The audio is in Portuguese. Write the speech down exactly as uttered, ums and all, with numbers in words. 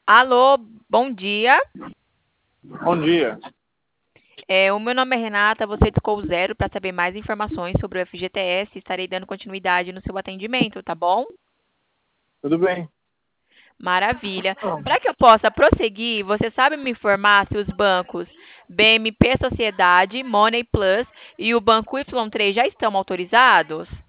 Alô, bom dia. Bom dia. É, o meu nome é Renata, você discou o zero para saber mais informações sobre o F G T S. Estarei dando continuidade no seu atendimento, tá bom? Tudo bem? Maravilha. Para que eu possa prosseguir, você sabe me informar se os bancos B M P Sociedade, Money Plus e o Banco Y três já estão autorizados?